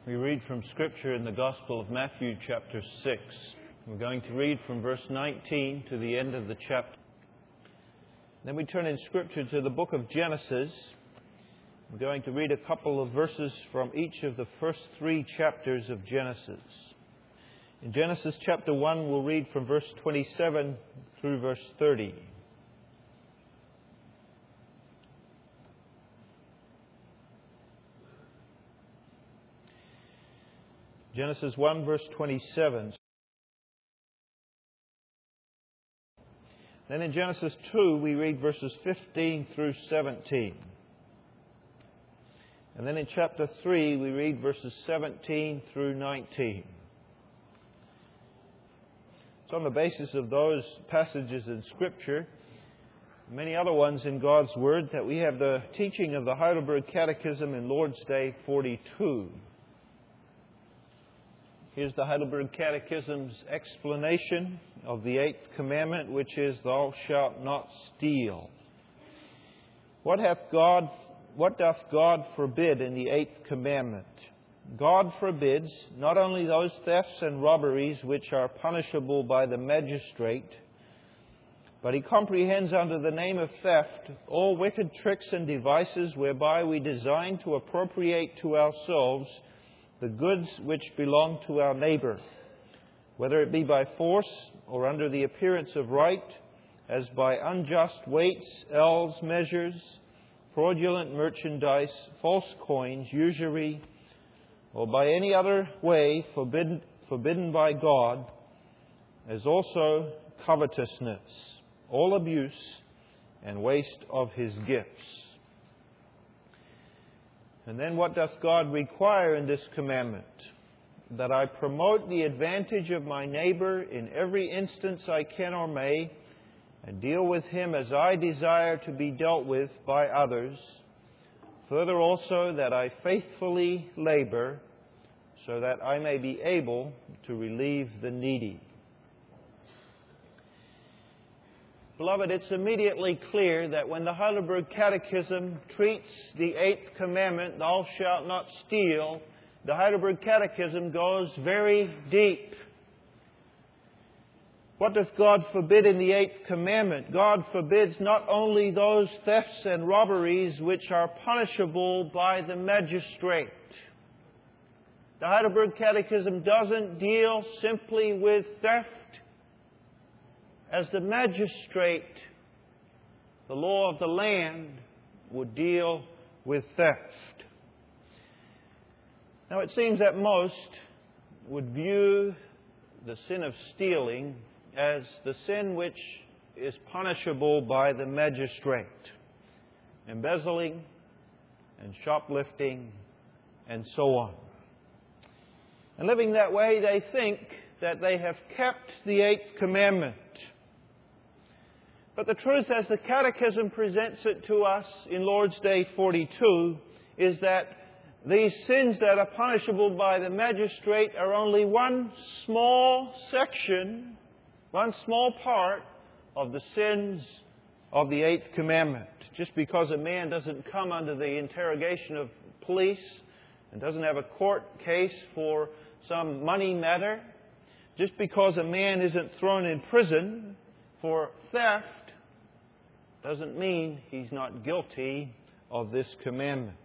We read from Scripture in the Gospel of Matthew chapter 6. We're going to read from verse 19 to the end of the chapter. Then we turn in Scripture to the book of Genesis. We're going to read a couple of verses from each of the first 3 chapters of Genesis. In Genesis chapter 1, we'll read from verse 27 through verse 30. Genesis 1, verse 27. Then in Genesis 2, we read verses 15 through 17. And then in chapter 3, we read verses 17 through 19. It's on the basis of those passages in Scripture, many other ones in God's Word, that we have the teaching of the Heidelberg Catechism in Lord's Day 42. Here's the Heidelberg Catechism's explanation of the 8th commandment, which is, "Thou shalt not steal." What doth God forbid in the 8th commandment? God forbids not only those thefts and robberies which are punishable by the magistrate, but He comprehends under the name of theft all wicked tricks and devices whereby we design to appropriate to ourselves the goods which belong to our neighbor, whether it be by force or under the appearance of right, as by unjust weights, ells, measures, fraudulent merchandise, false coins, usury, or by any other way forbidden by God, as also covetousness, all abuse and waste of His gifts. And then what doth God require in this commandment? That I promote the advantage of my neighbor in every instance I can or may, and deal with him as I desire to be dealt with by others. Further also, that I faithfully labor, so that I may be able to relieve the needy. Beloved, it's immediately clear that when the Heidelberg Catechism treats the 8th commandment, "Thou shalt not steal," the Heidelberg Catechism goes very deep. What does God forbid in the 8th commandment? God forbids not only those thefts and robberies which are punishable by the magistrate. The Heidelberg Catechism doesn't deal simply with theft. As the magistrate, the law of the land, would deal with theft. Now it seems that most would view the sin of stealing as the sin which is punishable by the magistrate. Embezzling and shoplifting and so on. And living that way, they think that they have kept the 8th commandment. But the truth, as the Catechism presents it to us in Lord's Day 42, is that these sins that are punishable by the magistrate are only one small section, one small part of the sins of the 8th commandment. Just because a man doesn't come under the interrogation of police and doesn't have a court case for some money matter, just because a man isn't thrown in prison for theft, doesn't mean he's not guilty of this commandment.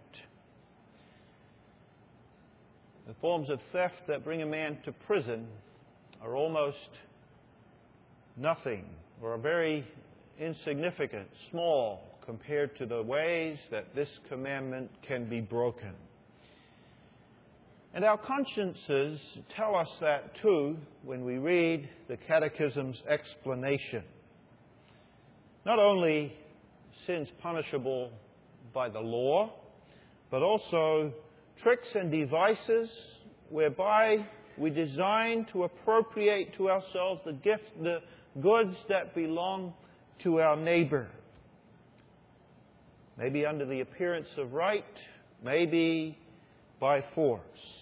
The forms of theft that bring a man to prison are almost nothing, or are very insignificant, small, compared to the ways that this commandment can be broken. And our consciences tell us that too when we read the Catechism's explanation. Not only sins punishable by the law, but also tricks and devices whereby we design to appropriate to ourselves the goods that belong to our neighbor. Maybe under the appearance of right, maybe by force.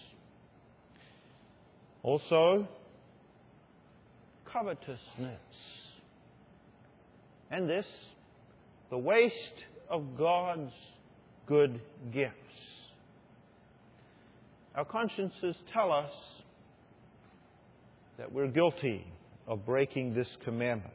Also, covetousness. And this, the waste of God's good gifts. our consciences tell us that we're guilty of breaking this commandment.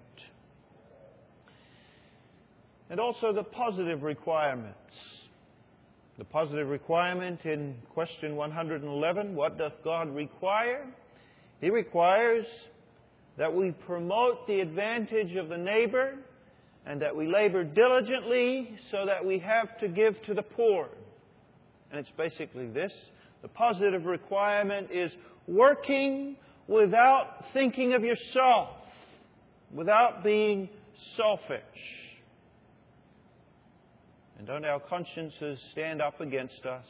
And also the positive requirements. The positive requirement in question 111, what doth God require? He requires that we promote the advantage of the neighbor and that we labor diligently so that we have to give to the poor. And it's basically this. The positive requirement is working without thinking of yourself, without being selfish. And don't our consciences stand up against us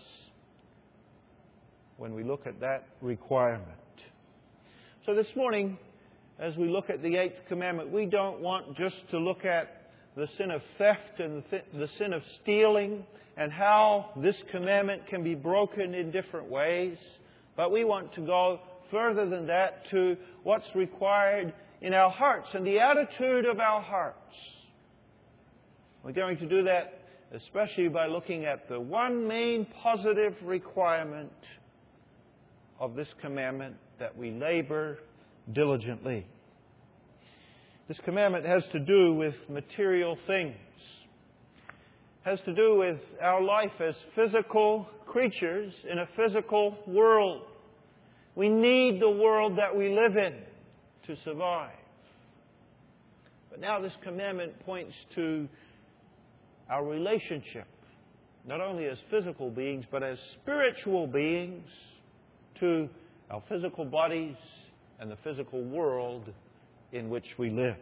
when we look at that requirement? So this morning, as we look at the eighth commandment, we don't want just to look at the sin of theft and the sin of stealing and how this commandment can be broken in different ways. But we want to go further than that to what's required in our hearts and the attitude of our hearts. We're going to do that especially by looking at the one main positive requirement of this commandment, that we labor diligently. This commandment has to do with material things. It has to do with our life as physical creatures in a physical world. We need the world that we live in to survive. But now this commandment points to our relationship, not only as physical beings, but as spiritual beings, to our physical bodies and the physical world in which we live.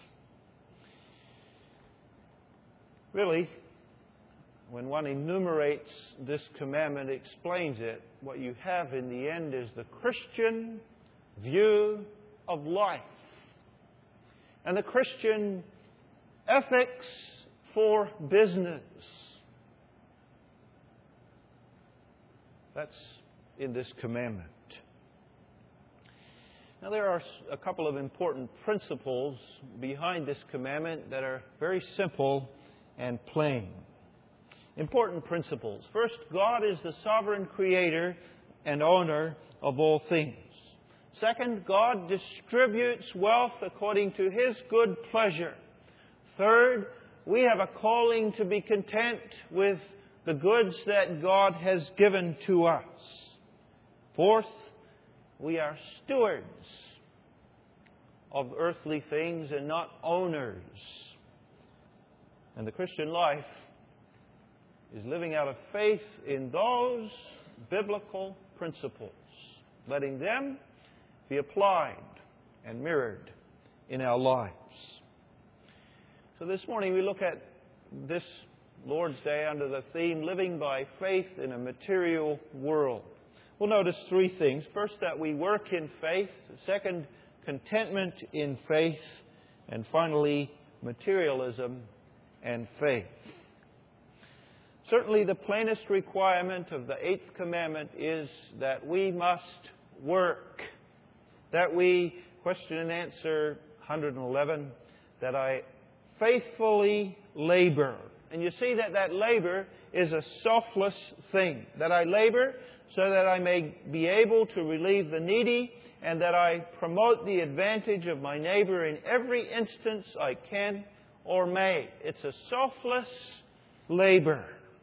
Really, when one enumerates this commandment, explains it, what you have in the end is the Christian view of life and the Christian ethics for business. That's in this commandment. Now, there are a couple of important principles behind this commandment that are very simple and plain. Important principles. First, God is the sovereign creator and owner of all things. Second, God distributes wealth according to His good pleasure. Third, we have a calling to be content with the goods that God has given to us. Fourth, we are stewards of earthly things and not owners. And the Christian life is living out of faith in those biblical principles, letting them be applied and mirrored in our lives. So this morning we look at this Lord's Day under the theme, Living by Faith in a Material World. We'll notice three things. First, that we work in faith. Second, contentment in faith. And finally, materialism and faith. Certainly the plainest requirement of the eighth commandment is that we must work. That we, question and answer 111, that I faithfully labor. And you see that labor is a selfless thing. That I labor so that I may be able to relieve the needy and that I promote the advantage of my neighbor in every instance I can or may. It's a selfless labor.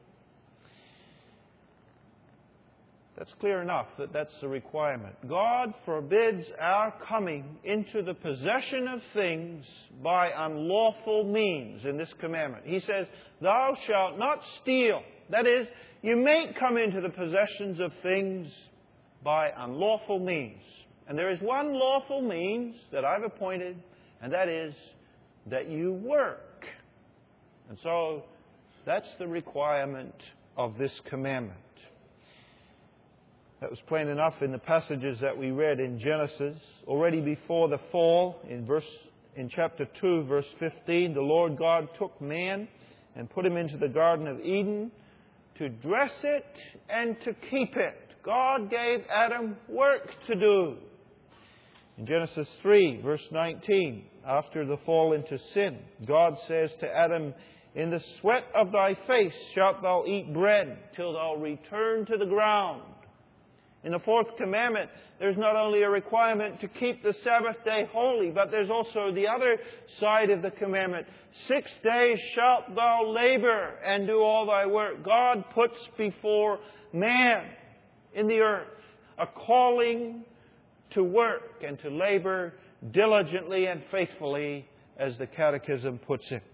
That's clear enough that that's the requirement. God forbids our coming into the possession of things by unlawful means in this commandment. He says, thou shalt not steal. That is, you may come into the possessions of things by unlawful means. And there is one lawful means that I've appointed, and that is that you work. And so that's the requirement of this commandment. That was plain enough in the passages that we read in Genesis. Already before the fall, in chapter 2, verse 15, the Lord God took man and put him into the Garden of Eden to dress it and to keep it. God gave Adam work to do. In Genesis 3, verse 19, after the fall into sin, God says to Adam, in the sweat of thy face shalt thou eat bread till thou return to the ground. In the fourth commandment, there's not only a requirement to keep the Sabbath day holy, but there's also the other side of the commandment. 6 days shalt thou labor and do all thy work. God puts before man in the earth a calling to work and to labor diligently and faithfully, as the Catechism puts it.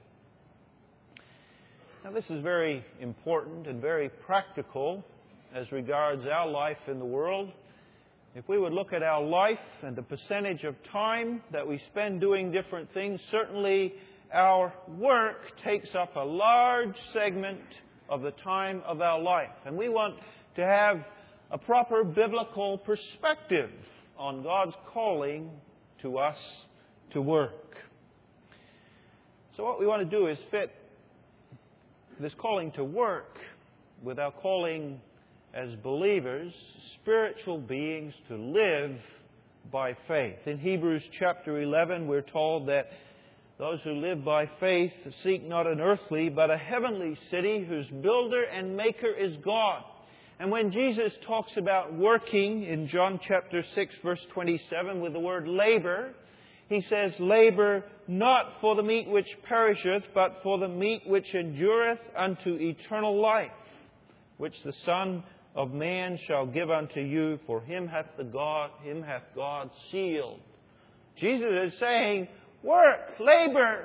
Now, this is very important and very practical as regards our life in the world. If we would look at our life and the percentage of time that we spend doing different things, certainly our work takes up a large segment of the time of our life. And we want to have a proper biblical perspective on God's calling to us to work. So what we want to do is fit this calling to work with our calling as believers, spiritual beings, to live by faith. In Hebrews chapter 11, we're told that those who live by faith seek not an earthly, but a heavenly city whose builder and maker is God. And when Jesus talks about working in John chapter 6, verse 27, with the word labor, He says, labor not for the meat which perisheth, but for the meat which endureth unto eternal life, which the Son of Man shall give unto you, for him hath God sealed. Jesus is saying, work, labor,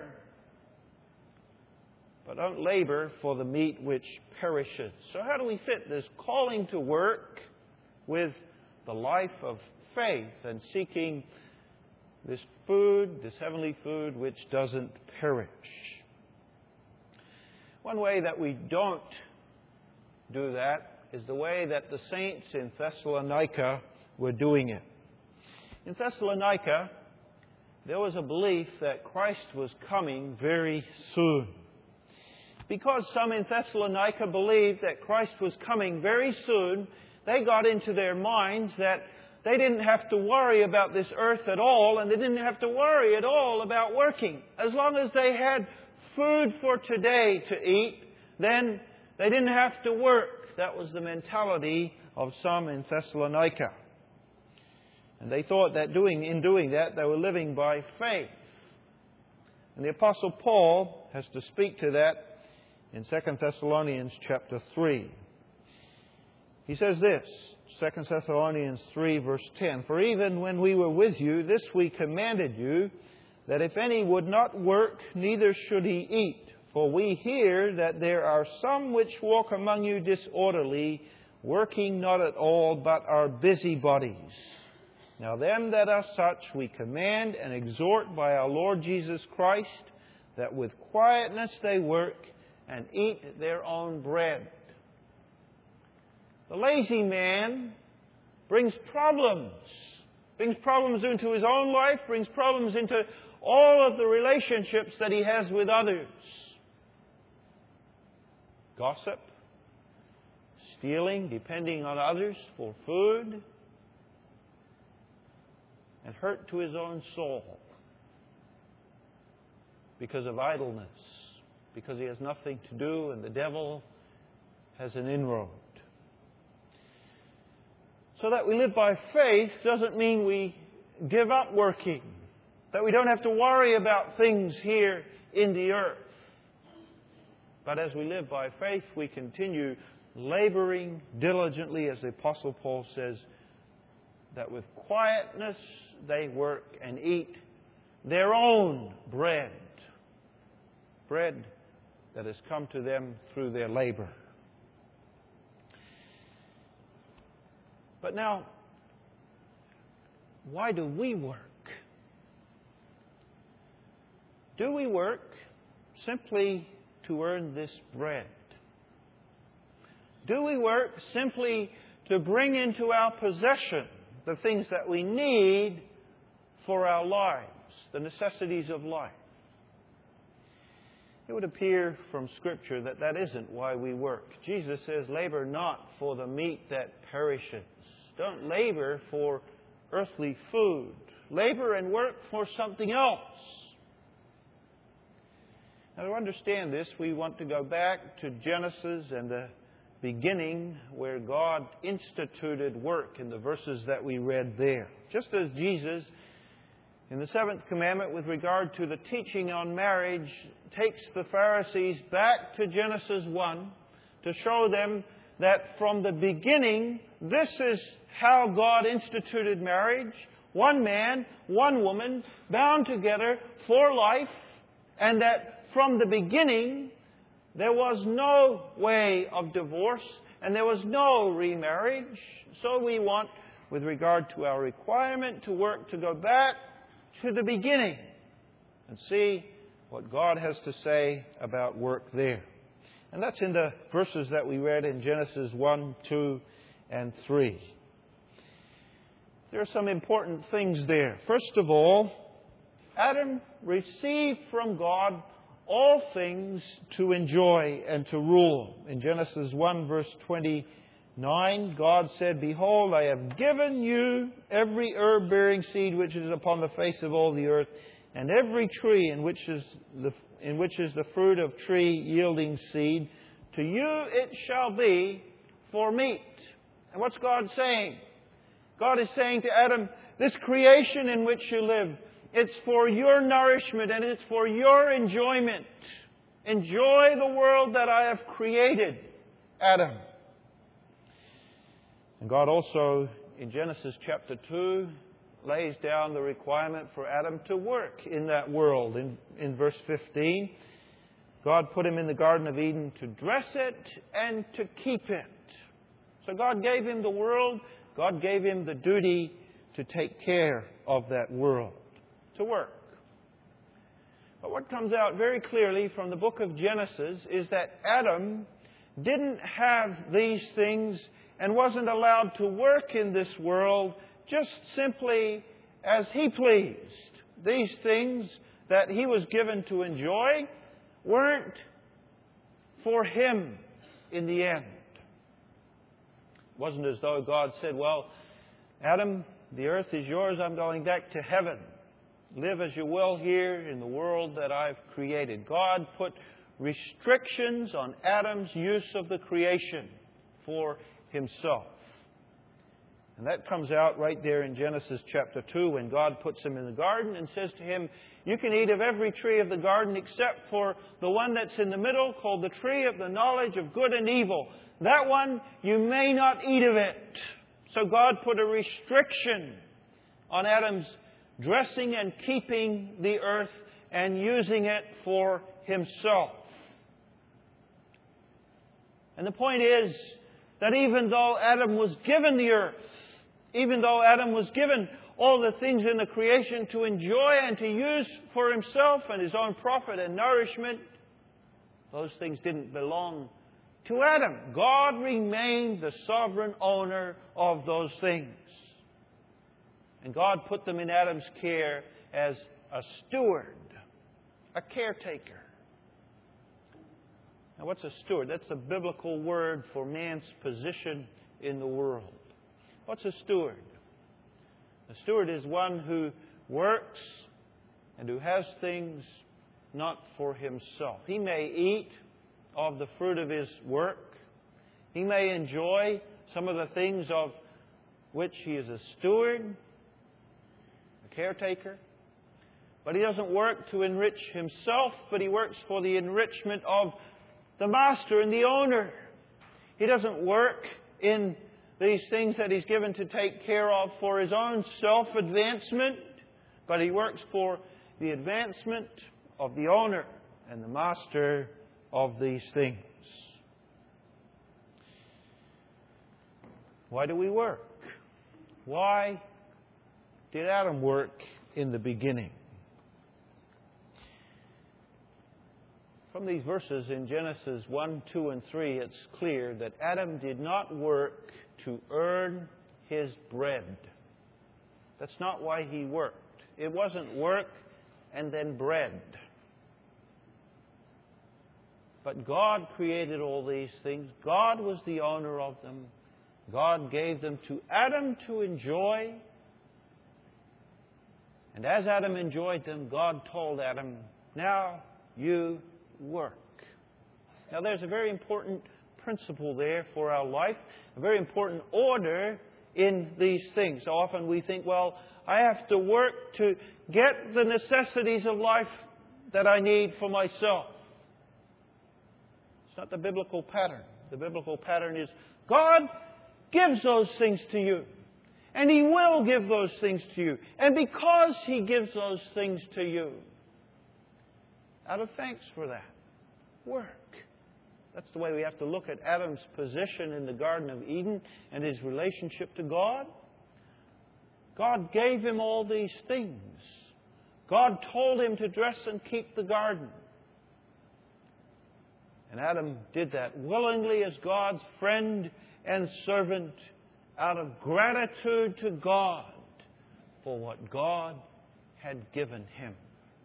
but don't labor for the meat which perisheth. So how do we fit this calling to work with the life of faith and seeking this food, this heavenly food, which doesn't perish? One way that we don't do that is the way that the saints in Thessalonica were doing it. In Thessalonica, there was a belief that Christ was coming very soon. Because some in Thessalonica believed that Christ was coming very soon, they got into their minds that they didn't have to worry about this earth at all, and they didn't have to worry at all about working. As long as they had food for today to eat, then they didn't have to work. That was the mentality of some in Thessalonica. And they thought that in doing that, they were living by faith. And the Apostle Paul has to speak to that in 2 Thessalonians chapter 3. He says this, 2 Thessalonians 3 verse 10, for even when we were with you, this we commanded you, that if any would not work, neither should he eat. For we hear that there are some which walk among you disorderly, working not at all, but are busybodies. Now them that are such we command and exhort by our Lord Jesus Christ, that with quietness they work and eat their own bread. The lazy man brings problems into his own life, brings problems into all of the relationships that he has with others. Gossip, stealing, depending on others for food, and hurt to his own soul because of idleness, because he has nothing to do and the devil has an inroad. So that we live by faith doesn't mean we give up working, that we don't have to worry about things here in the earth. But as we live by faith, we continue laboring diligently, as the Apostle Paul says, that with quietness they work and eat their own bread. Bread that has come to them through their labor. But now, why do we work? Do we work simply to earn this bread? Do we work simply to bring into our possession the things that we need for our lives, the necessities of life? It would appear from Scripture that that isn't why we work. Jesus says, labor not for the meat that perishes. Don't labor for earthly food. Labor and work for something else. Now, to understand this, we want to go back to Genesis and the beginning where God instituted work in the verses that we read there. Just as Jesus, in the seventh commandment with regard to the teaching on marriage, takes the Pharisees back to Genesis 1 to show them that from the beginning, this is how God instituted marriage. One man, one woman, bound together for life, and that from the beginning, there was no way of divorce, and there was no remarriage. So we want, with regard to our requirement to work, to go back to the beginning and see what God has to say about work there. And that's in the verses that we read in Genesis 1, 2, and 3. There are some important things there. First of all, Adam received from God all things to enjoy and to rule. In Genesis 1, verse 29, God said, "Behold, I have given you every herb-bearing seed which is upon the face of all the earth, and every tree in which is the fruit of tree yielding seed. To you it shall be for meat." And what's God saying? God is saying to Adam, this creation in which you live, it's for your nourishment and it's for your enjoyment. Enjoy the world that I have created, Adam. And God also, in Genesis chapter 2, lays down the requirement for Adam to work in that world. In verse 15, God put him in the Garden of Eden to dress it and to keep it. So God gave him the world. God gave him the duty to take care of that world, to work. But what comes out very clearly from the book of Genesis is that Adam didn't have these things and wasn't allowed to work in this world just simply as he pleased. These things that he was given to enjoy weren't for him in the end. It wasn't as though God said, "Well, Adam, the earth is yours. I'm going back to heaven. Live as you will here in the world that I've created." God put restrictions on Adam's use of the creation for himself. And that comes out right there in Genesis chapter 2 when God puts him in the garden and says to him, "You can eat of every tree of the garden except for the one that's in the middle, called the tree of the knowledge of good and evil. That one, you may not eat of it." So God put a restriction on Adam's dressing and keeping the earth and using it for himself. And the point is that even though Adam was given the earth, even though Adam was given all the things in the creation to enjoy and to use for himself and his own profit and nourishment, those things didn't belong to Adam. God remained the sovereign owner of those things. And God put them in Adam's care as a steward, a caretaker. Now, what's a steward? That's a biblical word for man's position in the world. What's a steward? A steward is one who works and who has things not for himself. He may eat of the fruit of his work. He may enjoy some of the things of which he is a steward, a caretaker. But he doesn't work to enrich himself, but he works for the enrichment of the master and the owner. He doesn't work in these things that he's given to take care of for his own self-advancement, but he works for the advancement of the owner and the master of these things. Why do we work? Why did Adam work in the beginning? From these verses in Genesis 1, 2, and 3, it's clear that Adam did not work to earn his bread. That's not why he worked. It wasn't work and then bread. But God created all these things. God was the owner of them. God gave them to Adam to enjoy. And as Adam enjoyed them, God told Adam, "Now you work." Now there's a very important principle there for our life, a very important order in these things. So often we think, well, I have to work to get the necessities of life that I need for myself. It's not the biblical pattern. The biblical pattern is God gives those things to you. And He will give those things to you. And because He gives those things to you, out of thanks for that, work. That's the way we have to look at Adam's position in the Garden of Eden and his relationship to God. God gave him all these things. God told him to dress and keep the garden. And Adam did that willingly as God's friend and servant out of gratitude to God for what God had given him.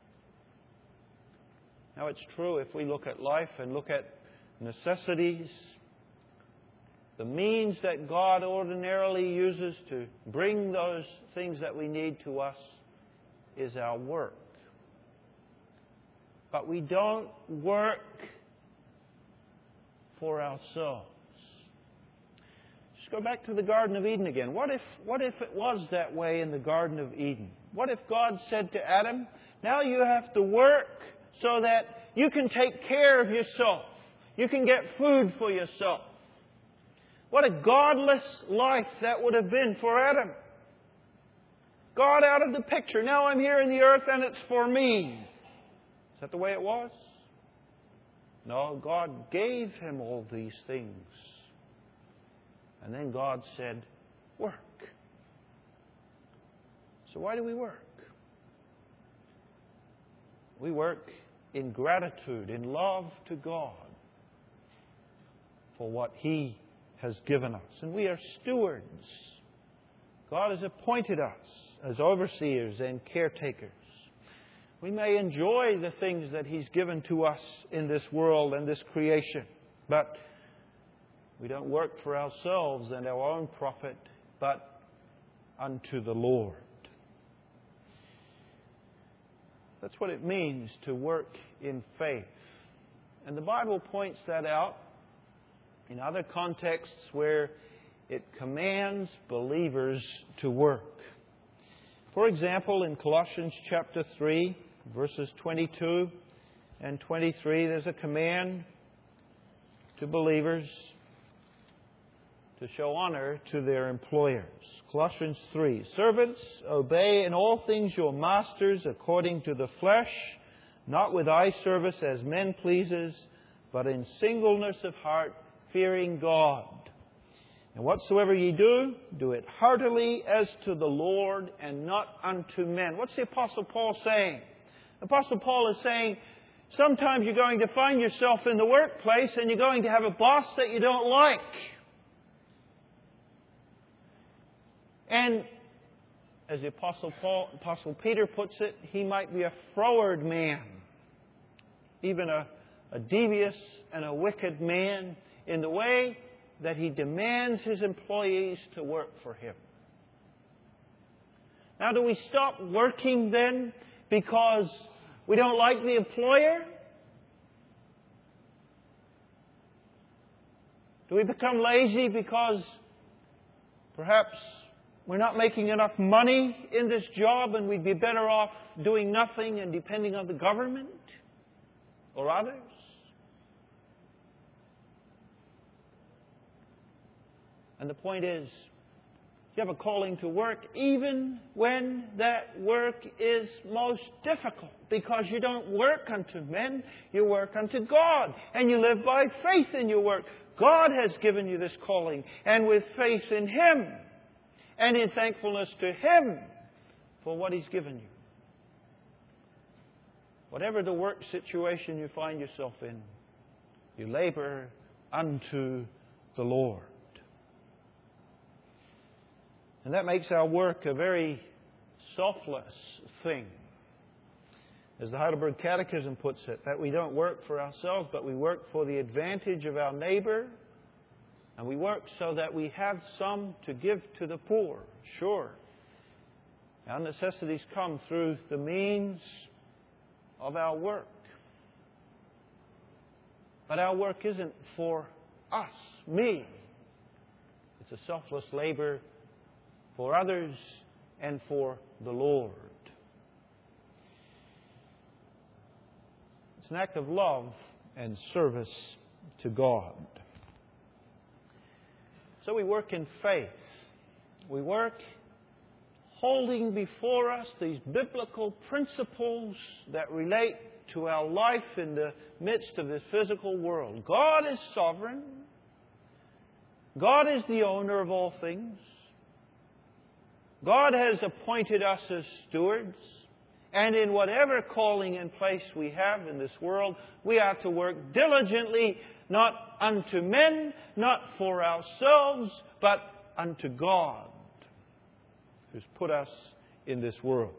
Now it's true, if we look at life and look at necessities, the means that God ordinarily uses to bring those things that we need to us is our work. But we don't work for ourselves. Just go back to the Garden of Eden again. What if it was that way in the Garden of Eden? What if God said to Adam, now you have to work so that you can take care of yourself. You can get food for yourself. What a godless life that would have been for Adam. God out of the picture. Now I'm here in the earth and it's for me. Is that the way it was? No, God gave him all these things. And then God said, work. So why do we work? We work in gratitude, in love to God for what He has given us. And we are stewards. God has appointed us as overseers and caretakers. We may enjoy the things that He's given to us in this world and this creation, but we don't work for ourselves and our own profit, but unto the Lord. That's what it means to work in faith. And the Bible points that out in other contexts where it commands believers to work. For example, in Colossians chapter 3, verses 22 and 23, there's a command to believers to show honor to their employers. Colossians 3, servants, obey in all things your masters according to the flesh, not with eye service as men pleasers, but in singleness of heart, fearing God. And whatsoever ye do, do it heartily as to the Lord and not unto men. What's the Apostle Paul saying? The Apostle Paul is saying, sometimes you're going to find yourself in the workplace and you're going to have a boss that you don't like. And as the Apostle Peter puts it, he might be a froward man, even a devious and a wicked man in the way that he demands his employees to work for him. Now, do we stop working then because we don't like the employer? Do we become lazy because perhaps we're not making enough money in this job and we'd be better off doing nothing and depending on the government or others? And the point is, you have a calling to work even when that work is most difficult, because you don't work unto men, you work unto God, and you live by faith in your work. God has given you this calling, and with faith in Him and in thankfulness to Him for what He's given you. Whatever the work situation you find yourself in, you labor unto the Lord. And that makes our work a very selfless thing. As the Heidelberg Catechism puts it, that we don't work for ourselves, but we work for the advantage of our neighbor. And we work so that we have some to give to the poor. Sure, our necessities come through the means of our work. But our work isn't for us, me. It's a selfless labor for others and for the Lord. It's an act of love and service to God. So we work in faith. We work holding before us these biblical principles that relate to our life in the midst of this physical world. God is sovereign. God is the owner of all things. God has appointed us as stewards. And in whatever calling and place we have in this world, we are to work diligently, not unto men, not for ourselves, but unto God, who's put us in this world.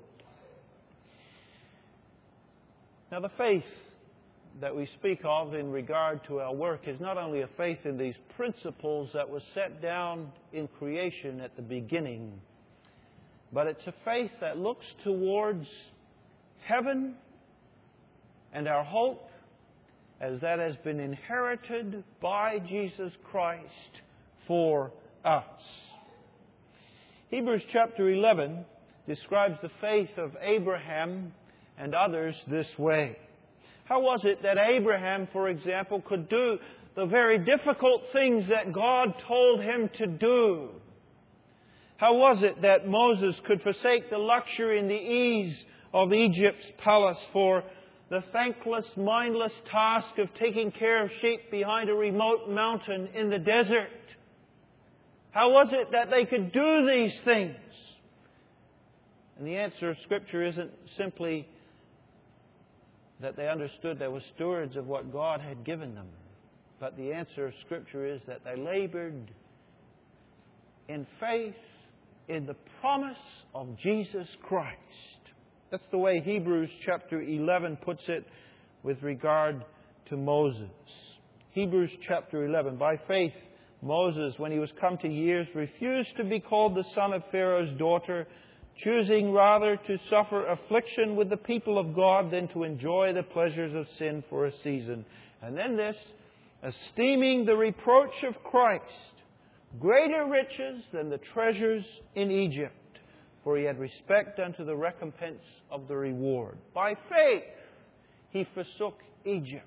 Now, the faith that we speak of in regard to our work is not only a faith in these principles that was set down in creation at the beginning, but it's a faith that looks towards heaven and our hope as that has been inherited by Jesus Christ for us. Hebrews chapter 11 describes the faith of Abraham and others this way. How was it that Abraham, for example, could do the very difficult things that God told him to do? How was it that Moses could forsake the luxury and the ease of Egypt's palace for the thankless, mindless task of taking care of sheep behind a remote mountain in the desert? How was it that they could do these things? And the answer of Scripture isn't simply that they understood they were stewards of what God had given them. But the answer of Scripture is that they labored in faith in the promise of Jesus Christ. That's the way Hebrews chapter 11 puts it with regard to Moses. Hebrews chapter 11. By faith, Moses, when he was come to years, refused to be called the son of Pharaoh's daughter, choosing rather to suffer affliction with the people of God than to enjoy the pleasures of sin for a season. And then this, esteeming the reproach of Christ greater riches than the treasures in Egypt, for he had respect unto the recompense of the reward. By faith, he forsook Egypt.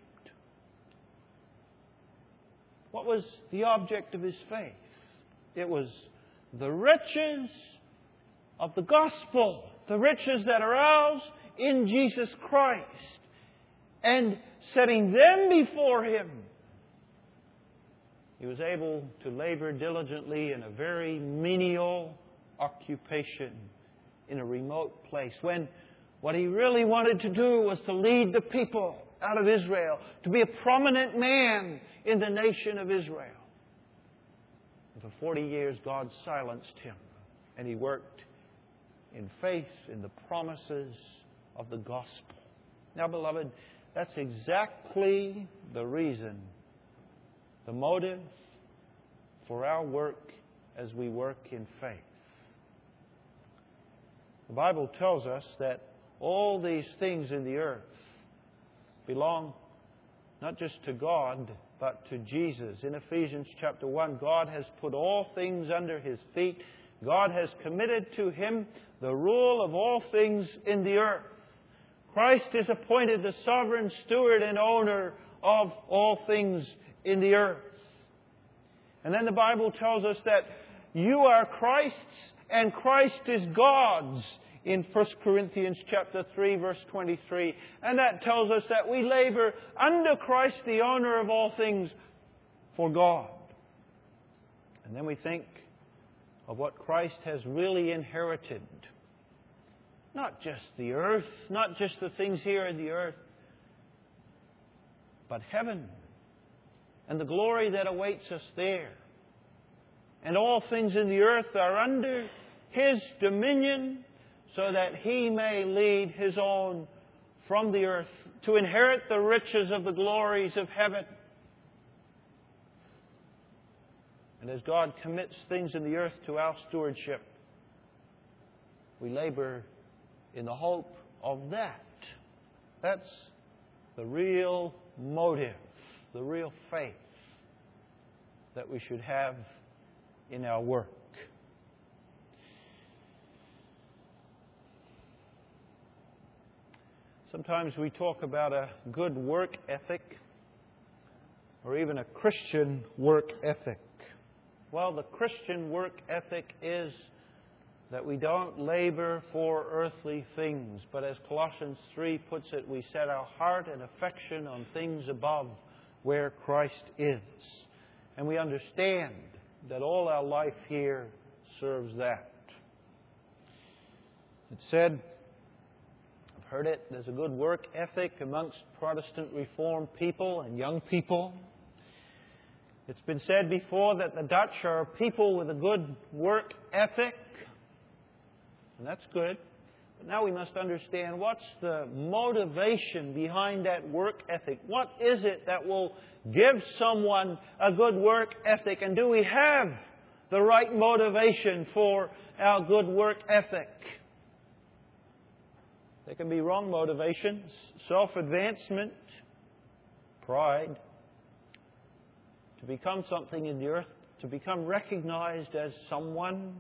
What was the object of his faith? It was the riches of the gospel, the riches that are ours in Jesus Christ, and setting them before him. He was able to labor diligently in a very menial occupation in a remote place, when what he really wanted to do was to lead the people out of Israel, to be a prominent man in the nation of Israel. And for 40 years, God silenced him, and he worked in faith in the promises of the gospel. Now, beloved, that's exactly the reason, the motive for our work as we work in faith. The Bible tells us that all these things in the earth belong not just to God, but to Jesus. In Ephesians chapter 1, God has put all things under His feet. God has committed to Him the rule of all things in the earth. Christ is appointed the sovereign steward and owner of all things in the earth. And then the Bible tells us that you are Christ's and Christ is God's in 1 Corinthians chapter 3, verse 23. And that tells us that we labor under Christ, the owner of all things, for God. And then we think of what Christ has really inherited. Not just the earth, not just the things here in the earth, but heaven and the glory that awaits us there. And all things in the earth are under His dominion, so that He may lead His own from the earth to inherit the riches of the glories of heaven. And as God commits things in the earth to our stewardship, we labor in the hope of that. That's the real motive, the real faith that we should have in our work. Sometimes we talk about a good work ethic or even a Christian work ethic. Well, the Christian work ethic is that we don't labor for earthly things, but as Colossians 3 puts it, we set our heart and affection on things above where Christ is. And we understand that all our life here serves that. It said, I've heard it, there's a good work ethic amongst Protestant Reformed people and young people. It's been said before that the Dutch are a people with a good work ethic. And that's good. But now we must understand what's the motivation behind that work ethic. What is it that will give someone a good work ethic? And do we have the right motivation for our good work ethic? There can be wrong motivations, self-advancement, pride, to become something in the earth, to become recognized as someone.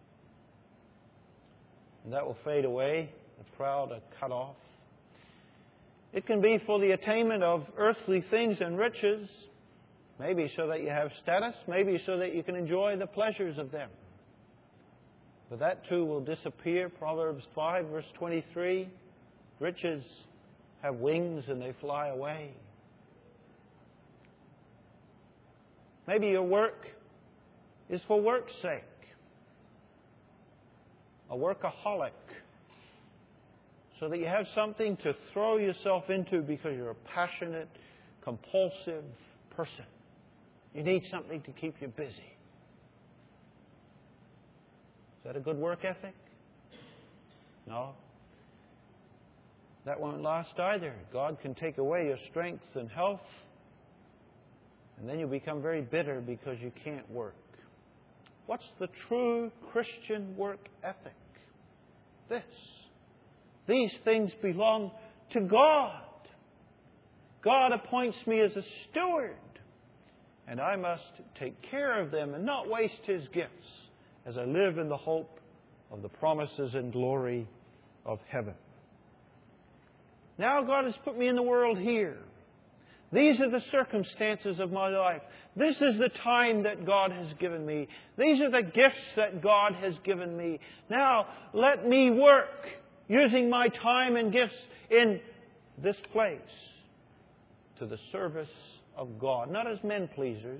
And that will fade away. The proud are cut off. It can be for the attainment of earthly things and riches, maybe so that you have status, maybe so that you can enjoy the pleasures of them. But that too will disappear. Proverbs 5 verse 23, riches have wings and they fly away. Maybe your work is for work's sake. A workaholic. So that you have something to throw yourself into because you're a passionate, compulsive person. You need something to keep you busy. Is that a good work ethic? No. That won't last either. God can take away your strength and health. And then you become very bitter because you can't work. What's the true Christian work ethic? This. These things belong to God. God appoints me as a steward. And I must take care of them and not waste His gifts as I live in the hope of the promises and glory of heaven. Now God has put me in the world here. These are the circumstances of my life. This is the time that God has given me. These are the gifts that God has given me. Now, let me work using my time and gifts in this place to the service of God. Not as men pleasers,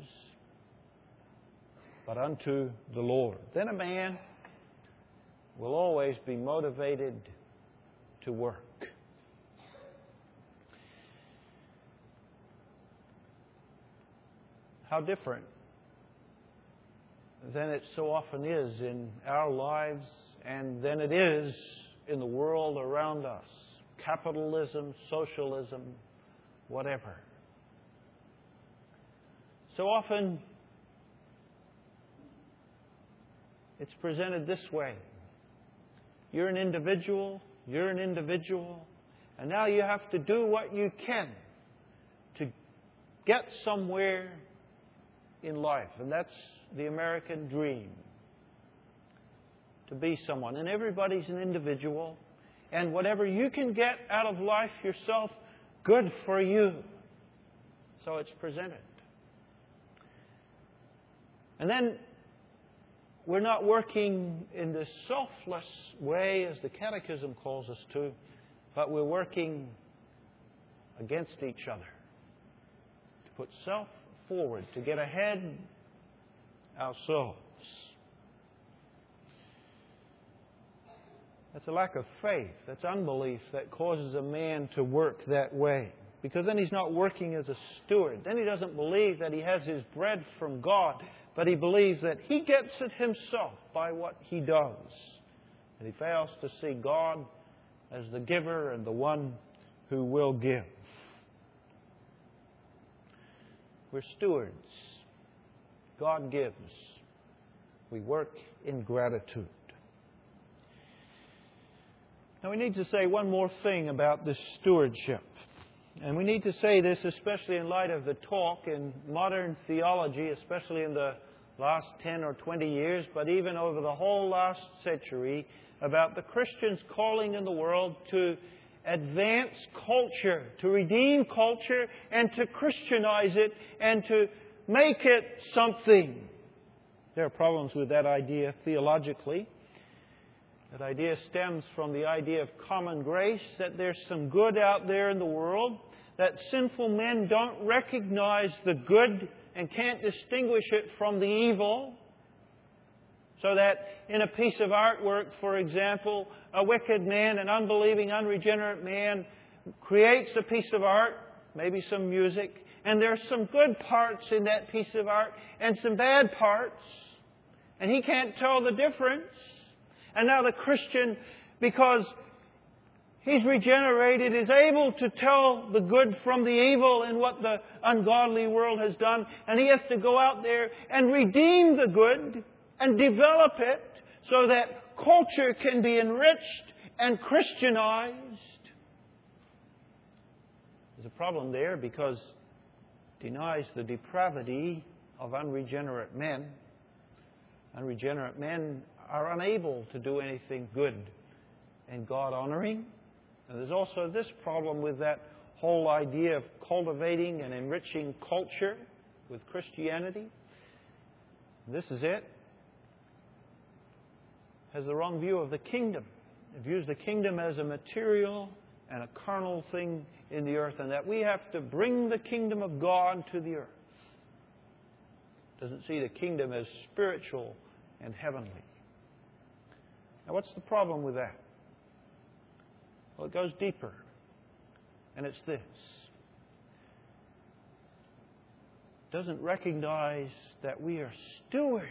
but unto the Lord. Then a man will always be motivated to work. How different than it so often is in our lives and than it is in the world around us. Capitalism, socialism, whatever. So often it's presented this way. You're an individual, and now you have to do what you can to get somewhere in life. And that's the American dream. To be someone. And everybody's an individual. And whatever you can get out of life yourself, good for you. So it's presented. And then we're not working in this selfless way as the Catechism calls us to, but we're working against each other. To put self forward, to get ahead ourselves. That's a lack of faith. That's unbelief that causes a man to work that way. Because then he's not working as a steward. Then he doesn't believe that he has his bread from God, but he believes that he gets it himself by what he does. And he fails to see God as the giver and the one who will give. We're stewards. God gives. We work in gratitude. Now we need to say one more thing about this stewardship. And we need to say this, especially in light of the talk in modern theology, especially in the last 10 or 20 years, but even over the whole last century, about the Christians' calling in the world to advance culture, to redeem culture, and to Christianize it, and to make it something. There are problems with that idea theologically. That idea stems from the idea of common grace, that there's some good out there in the world, that sinful men don't recognize the good and can't distinguish it from the evil. So that in a piece of artwork, for example, a wicked man, an unbelieving, unregenerate man, creates a piece of art, maybe some music, and there's some good parts in that piece of art and some bad parts, and he can't tell the difference. And now the Christian, because he's regenerated, is able to tell the good from the evil in what the ungodly world has done. And he has to go out there and redeem the good and develop it so that culture can be enriched and Christianized. There's a problem there because it denies the depravity of unregenerate men. Unregenerate men are unable to do anything good and God-honoring. And there's also this problem with that whole idea of cultivating and enriching culture with Christianity. This is it. Has the wrong view of the kingdom. It views the kingdom as a material and a carnal thing in the earth, and that we have to bring the kingdom of God to the earth. Doesn't see the kingdom as spiritual and heavenly. Now, what's the problem with that? Well, it goes deeper. And it's this. It doesn't recognize that we are stewards.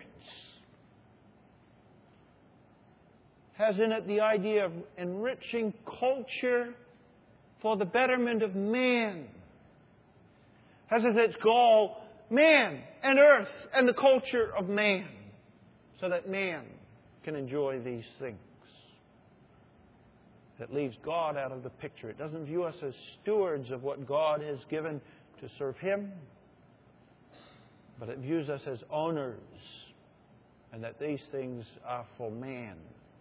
Has in it the idea of enriching culture for the betterment of man. Has as its goal man and earth and the culture of man, so that man can enjoy these things. That leaves God out of the picture. It doesn't view us as stewards of what God has given to serve Him, but it views us as owners, and that these things are for man.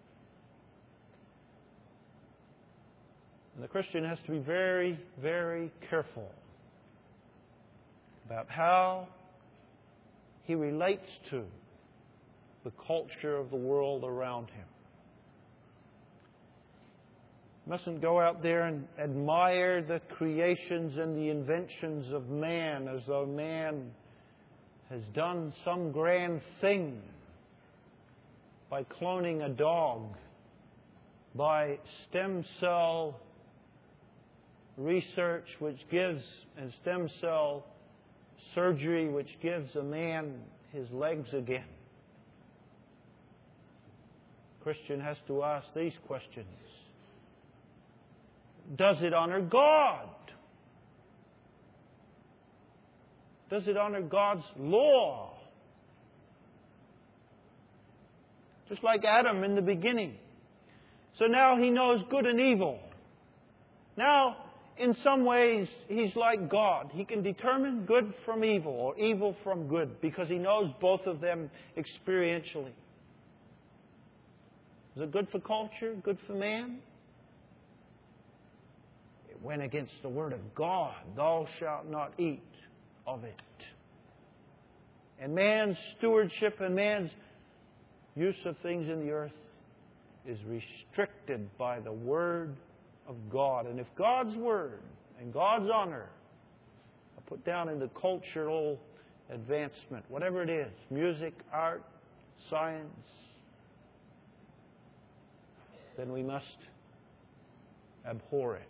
And the Christian has to be very, very careful about how he relates to the culture of the world around him. Mustn't go out there and admire the creations and the inventions of man as though man has done some grand thing by cloning a dog, by stem cell research which gives, and stem cell surgery which gives a man his legs again. Christian has to ask these questions. Does it honor God? Does it honor God's law? Just like Adam in the beginning. So now he knows good and evil. Now, in some ways, he's like God. He can determine good from evil or evil from good because he knows both of them experientially. Is it good for culture? Good for man? It went against the Word of God. Thou shalt not eat of it. And man's stewardship and man's use of things in the earth is restricted by the Word of God. And if God's Word and God's honor are put down in the cultural advancement, whatever it is, music, art, science, then we must abhor it.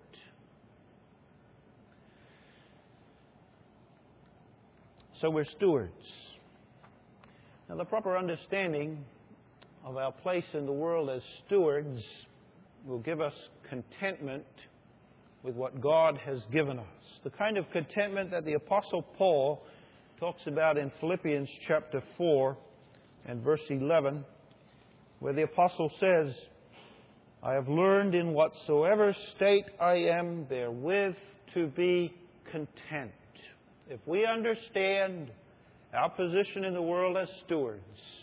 So we're stewards. Now, the proper understanding of our place in the world as stewards will give us contentment with what God has given us. The kind of contentment that the Apostle Paul talks about in Philippians chapter 4 and verse 11, where the Apostle says, I have learned in whatsoever state I am therewith to be content. If we understand our position in the world as stewards,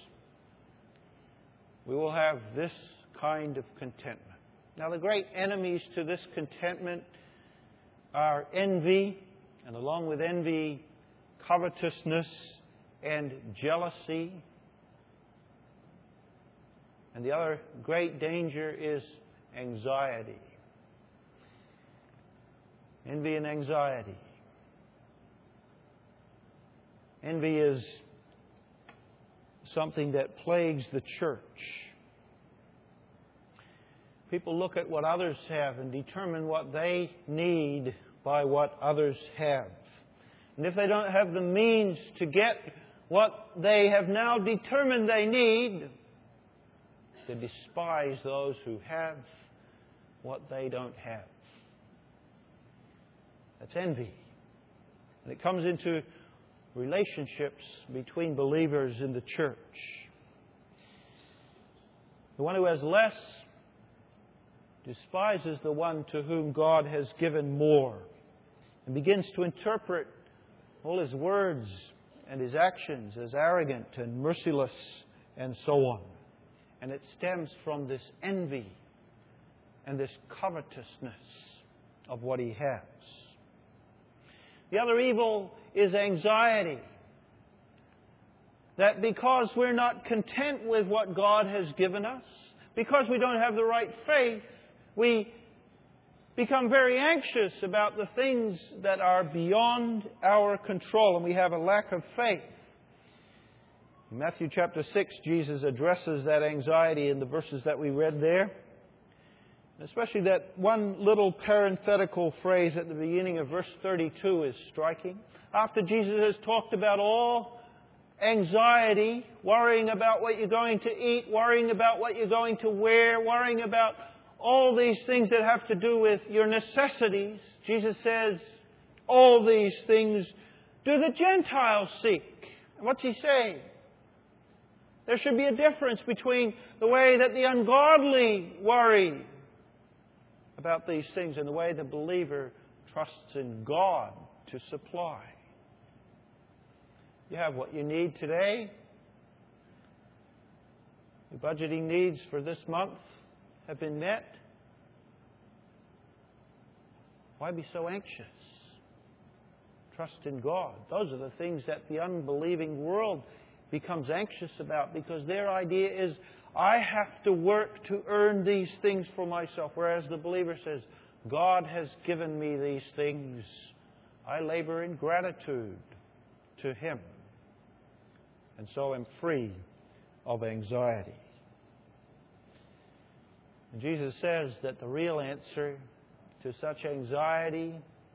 we will have this kind of contentment. Now, the great enemies to this contentment are envy, and along with envy, covetousness and jealousy. And the other great danger is anxiety. Envy and anxiety. Envy is something that plagues the church. People look at what others have and determine what they need by what others have. And if they don't have the means to get what they have now determined they need, they despise those who have what they don't have. That's envy. And it comes into relationships between believers in the church. The one who has less despises the one to whom God has given more, and begins to interpret all His words and His actions as arrogant and merciless and so on. And it stems from this envy and this covetousness of what he has. The other evil is anxiety. That because we're not content with what God has given us, because we don't have the right faith, we become very anxious about the things that are beyond our control, and we have a lack of faith. In Matthew chapter 6, Jesus addresses that anxiety in the verses that we read there. Especially that one little parenthetical phrase at the beginning of verse 32 is striking. After Jesus has talked about all anxiety, worrying about what you're going to eat, worrying about what you're going to wear, worrying about all these things that have to do with your necessities, Jesus says, all these things do the Gentiles seek. And what's He saying? There should be a difference between the way that the ungodly worry about these things and the way the believer trusts in God to supply. You have what you need today. Your budgeting needs for this month have been met. Why be so anxious? Trust in God. Those are the things that the unbelieving world becomes anxious about, because their idea is, I have to work to earn these things for myself. Whereas the believer says, God has given me these things. I labor in gratitude to Him. And so am free of anxiety. And Jesus says that the real answer to such anxiety,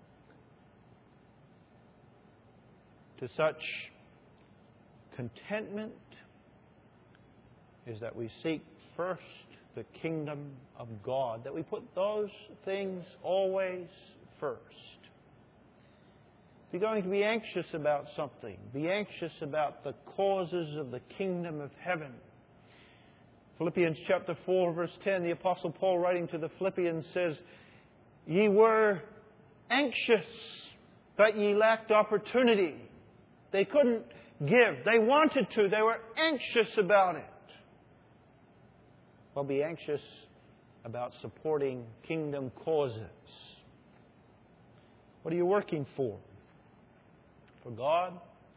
to such contentment, is that we seek first the kingdom of God, that we put those things always first. If you're going to be anxious about something, be anxious about the causes of the kingdom of heaven. Philippians chapter 4, verse 10, the Apostle Paul, writing to the Philippians, says, Ye were anxious, but ye lacked opportunity. They couldn't give. They wanted to. They were anxious about it. Well, be anxious about supporting kingdom causes. What are you working for? For God?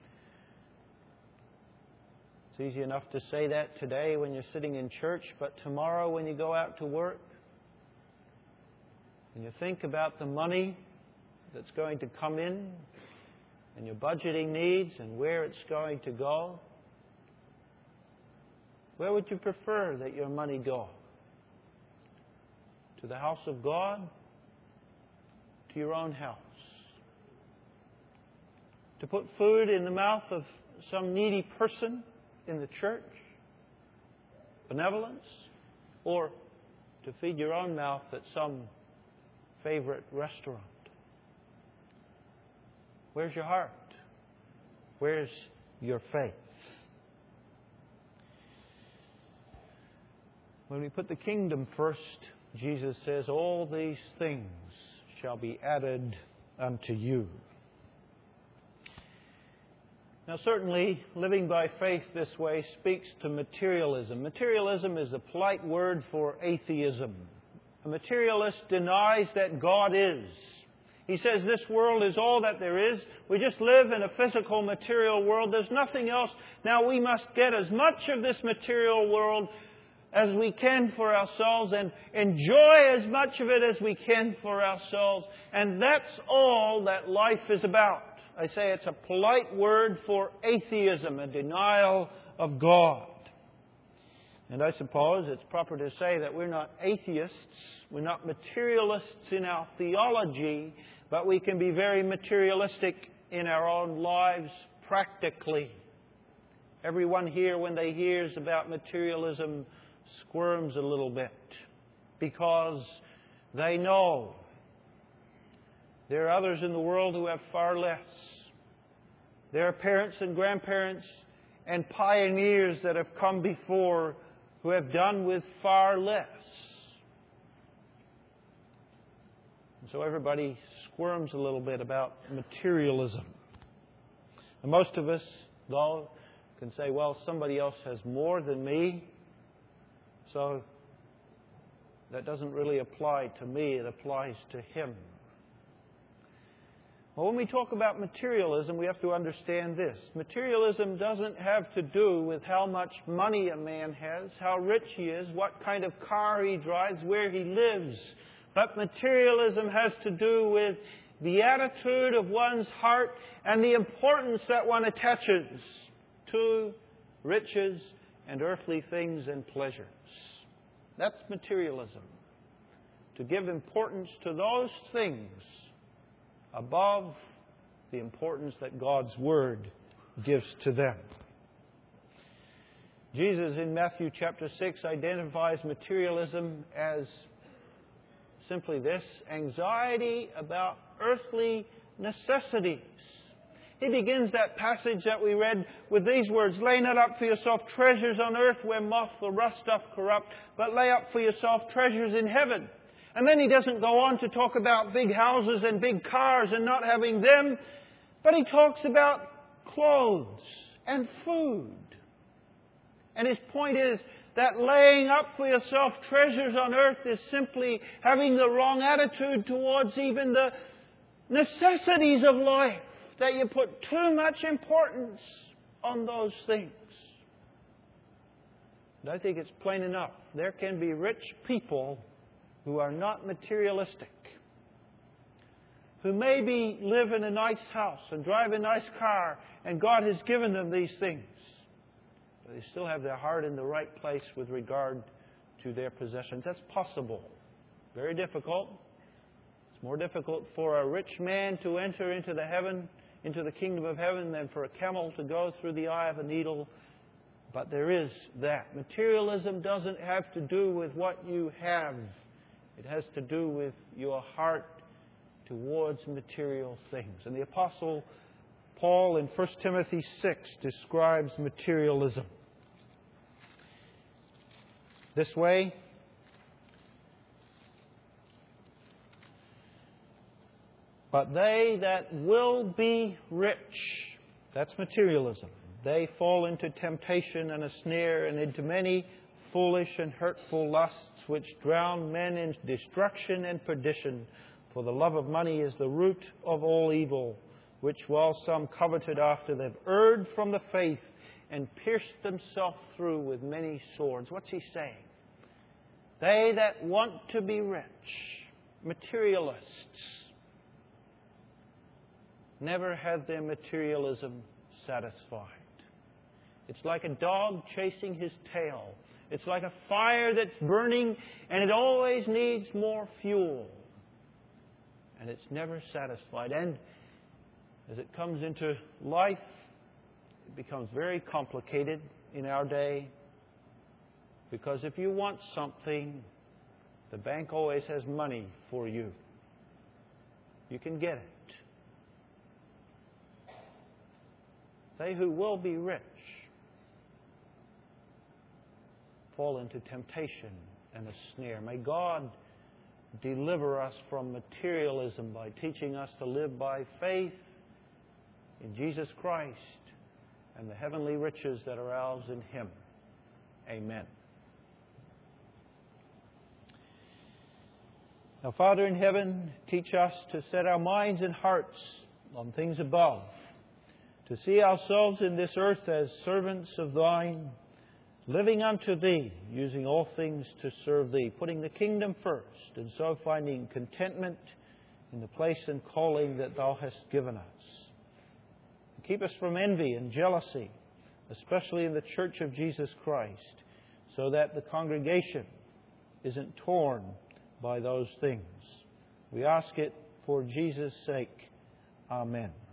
It's easy enough to say that today when you're sitting in church, but tomorrow when you go out to work, and you think about the money that's going to come in, and your budgeting needs and where it's going to go, where would you prefer that your money go? To the house of God? To your own house? To put food in the mouth of some needy person in the church? Benevolence? Or to feed your own mouth at some favorite restaurant? Where's your heart? Where's your faith? When we put the kingdom first, Jesus says, all these things shall be added unto you. Now, certainly, living by faith this way speaks to materialism. Materialism is a polite word for atheism. A materialist denies that God is. He says this world is all that there is. We just live in a physical, material world. There's nothing else. Now we must get as much of this material world as we can for ourselves and enjoy as much of it as we can for ourselves. And that's all that life is about. I say it's a polite word for atheism, a denial of God. And I suppose it's proper to say that we're not atheists, we're not materialists in our theology, but we can be very materialistic in our own lives practically. Everyone here, when they hears about materialism, squirms a little bit because they know there are others in the world who have far less. There are parents and grandparents and pioneers that have come before who have done with far less. And so everybody squirms a little bit about materialism. And most of us, though, can say, well, somebody else has more than me, so that doesn't really apply to me, it applies to him. Well, when we talk about materialism, we have to understand this. Materialism doesn't have to do with how much money a man has, how rich he is, what kind of car he drives, where he lives. But materialism has to do with the attitude of one's heart and the importance that one attaches to riches and earthly things and pleasures. That's materialism. To give importance to those things above the importance that God's Word gives to them. Jesus in Matthew chapter 6 identifies materialism as simply this: anxiety about earthly necessities. He begins that passage that we read with these words: lay not up for yourself treasures on earth where moth or rust doth corrupt, but lay up for yourself treasures in heaven. And then he doesn't go on to talk about big houses and big cars and not having them, but he talks about clothes and food. And his point is that laying up for yourself treasures on earth is simply having the wrong attitude towards even the necessities of life, that you put too much importance on those things. And I think it's plain enough. There can be rich people who are not materialistic, who maybe live in a nice house and drive a nice car, and God has given them these things, but they still have their heart in the right place with regard to their possessions. That's possible. Very difficult. It's more difficult for a rich man to enter into the kingdom of heaven than for a camel to go through the eye of a needle. But there is that. Materialism doesn't have to do with what you have. It has to do with your heart towards material things. And the Apostle Paul in 1 Timothy 6 describes materialism this way: but they that will be rich, that's materialism, they fall into temptation and a snare and into many foolish and hurtful lusts, which drown men in destruction and perdition. For the love of money is the root of all evil, which while some coveted after, they've erred from the faith and pierced themselves through with many swords. What's he saying? They that want to be rich, materialists, never have their materialism satisfied. It's like a dog chasing his tail. It's like a fire that's burning, and it always needs more fuel. And it's never satisfied. And as it comes into life, it becomes very complicated in our day. Because if you want something, the bank always has money for you. You can get it. They who will be rich fall into temptation and a snare. May God deliver us from materialism by teaching us to live by faith in Jesus Christ and the heavenly riches that are ours in Him. Amen. Now, Father in heaven, teach us to set our minds and hearts on things above, to see ourselves in this earth as servants of Thine, living unto Thee, using all things to serve Thee, putting the kingdom first, and so finding contentment in the place and calling that Thou hast given us. Keep us from envy and jealousy, especially in the Church of Jesus Christ, so that the congregation isn't torn by those things. We ask it for Jesus' sake. Amen.